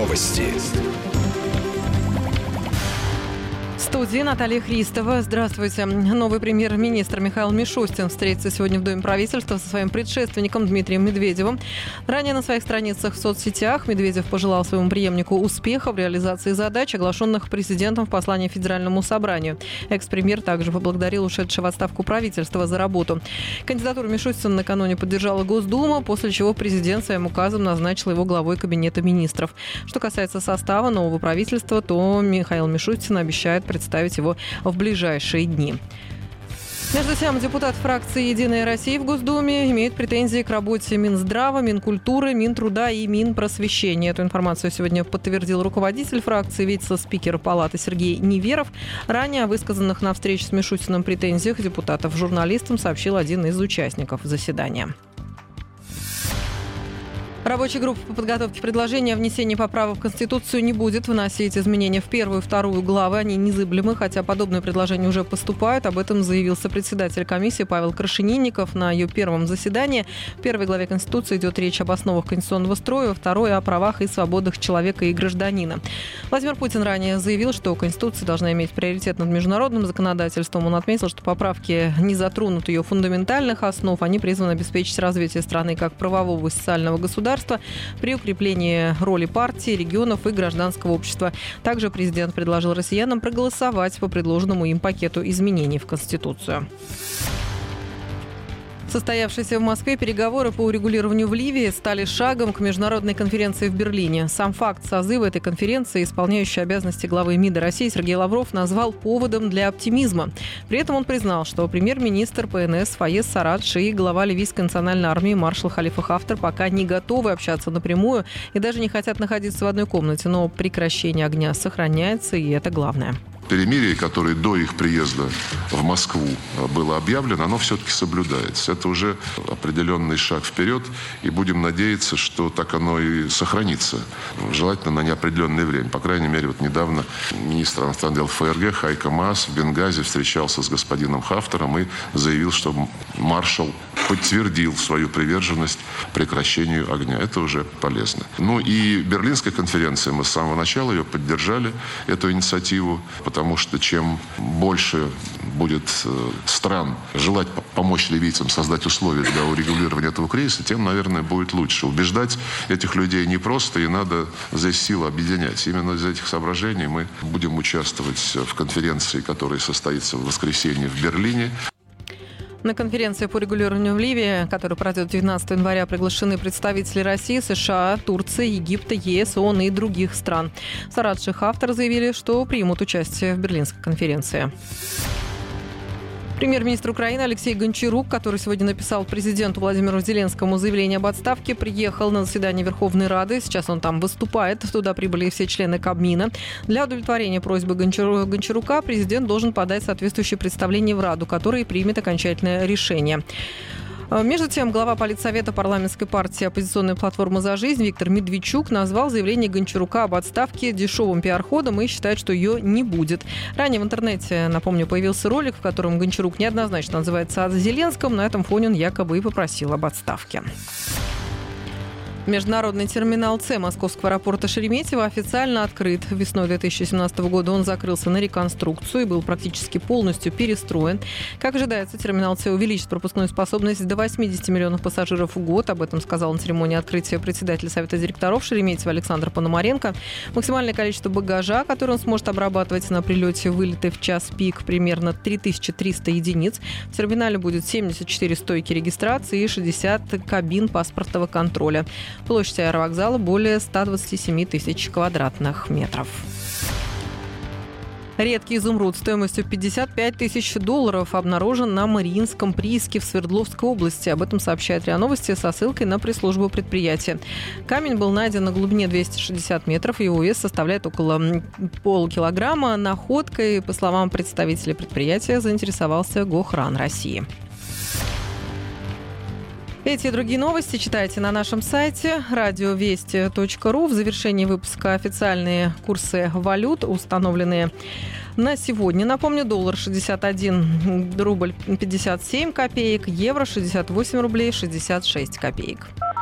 Новости. В студии Наталья Христова. Здравствуйте. Новый премьер-министр Михаил Мишустин встретится сегодня в Доме правительства со своим предшественником Дмитрием Медведевым. Ранее на своих страницах в соцсетях Медведев пожелал своему преемнику успеха в реализации задач, оглашенных президентом в послании Федеральному собранию. Экс-премьер также поблагодарил ушедшего в отставку правительства за работу. Кандидатуру Мишустина накануне поддержала Госдума, после чего президент своим указом назначил его главой Кабинета министров. Что касается состава нового правительства, то Михаил Мишустин обещает представить его в ближайшие дни. Между тем, депутат фракции «Единая Россия» в Госдуме имеет претензии к работе Минздрава, Минкультуры, Минтруда и Минпросвещения. Эту информацию сегодня подтвердил руководитель фракции, вице-спикер Палаты Сергей Неверов. Ранее о высказанных на встрече с Мишустиным претензиях депутатов журналистам сообщил один из участников заседания. Рабочая группа по подготовке предложения о внесении поправок в Конституцию не будет вносить изменения в первую и вторую главы. Они незыблемы, хотя подобные предложения уже поступают. Об этом заявил сопредседатель комиссии Павел Крашенинников на ее первом заседании. В первой главе Конституции идет речь об основах конституционного строя, во второй – о правах и свободах человека и гражданина. Владимир Путин ранее заявил, что Конституция должна иметь приоритет над международным законодательством. Он отметил, что поправки не затронут ее фундаментальных основ. Они призваны обеспечить развитие страны как правового и социального государства, при укреплении роли партии, регионов и гражданского общества. Также президент предложил россиянам проголосовать по предложенному им пакету изменений в Конституцию. Состоявшиеся в Москве переговоры по урегулированию в Ливии стали шагом к международной конференции в Берлине. Сам факт созыва этой конференции исполняющий обязанности главы МИДа России Сергей Лавров назвал поводом для оптимизма. При этом он признал, что премьер-министр ПНС Фаез Сарадж и глава ливийской национальной армии маршал Халифа Хафтар пока не готовы общаться напрямую и даже не хотят находиться в одной комнате. Но прекращение огня сохраняется, и это главное. Перемирие, которое до их приезда в Москву было объявлено, оно все-таки соблюдается. Это уже определенный шаг вперед, и будем надеяться, что так оно и сохранится. Желательно на неопределенное время. По крайней мере, вот недавно министр иностранных дел ФРГ Хайко Маас в Бенгази встречался с господином Хафтаром и заявил, что маршал подтвердил свою приверженность прекращению огня. Это уже полезно. Ну и Берлинская конференция, мы с самого начала ее поддержали, эту инициативу, потому что чем больше будет стран желать помочь ливийцам создать условия для урегулирования этого кризиса, тем, наверное, будет лучше. Убеждать этих людей непросто, и надо здесь силы объединять. Именно из этих соображений мы будем участвовать в конференции, которая состоится в воскресенье в Берлине. На конференции по регулированию в Ливии, которая пройдет 19 января, приглашены представители России, США, Турции, Египта, ЕС, ООН и других стран. Сарадж и Хафтар заявили, что примут участие в Берлинской конференции. Премьер-министр Украины Алексей Гончарук, который сегодня написал президенту Владимиру Зеленскому заявление об отставке, приехал на заседание Верховной Рады. Сейчас он там выступает. Туда прибыли все члены Кабмина. Для удовлетворения просьбы Гончарука президент должен подать соответствующее представление в Раду, которое примет окончательное решение. Между тем, глава Политсовета парламентской партии «Оппозиционная платформа за жизнь» Виктор Медведчук назвал заявление Гончарука об отставке дешевым пиар-ходом и считает, что ее не будет. Ранее в интернете, напомню, появился ролик, в котором Гончарук неоднозначно называется о Зеленском. На этом фоне он якобы и попросил об отставке. Международный терминал С Московского аэропорта Шереметьево официально открыт. Весной 2017 года он закрылся на реконструкцию и был практически полностью перестроен. Как ожидается, терминал С увеличит пропускную способность до 80 миллионов пассажиров в год. Об этом сказал на церемонии открытия председатель Совета директоров Шереметьево Александр Пономаренко. Максимальное количество багажа, которое он сможет обрабатывать на прилете, вылеты в час пик, примерно 3300 единиц. В терминале будет 74 стойки регистрации и 60 кабин паспортного контроля. Площадь аэровокзала более 127 тысяч квадратных метров. Редкий изумруд стоимостью $55 тысяч обнаружен на Мариинском прииске в Свердловской области. Об этом сообщает РИА Новости со ссылкой на пресс-службу предприятия. Камень был найден на глубине 260 метров. Его вес составляет около полукилограмма. Находкой, по словам представителей предприятия, заинтересовался Гохран России. Эти и другие новости читайте на нашем сайте радиовести.ру. В завершении выпуска официальные курсы валют, установленные на сегодня. Напомню, доллар 61 рубль 57 копеек, евро 68 рублей 66 копеек.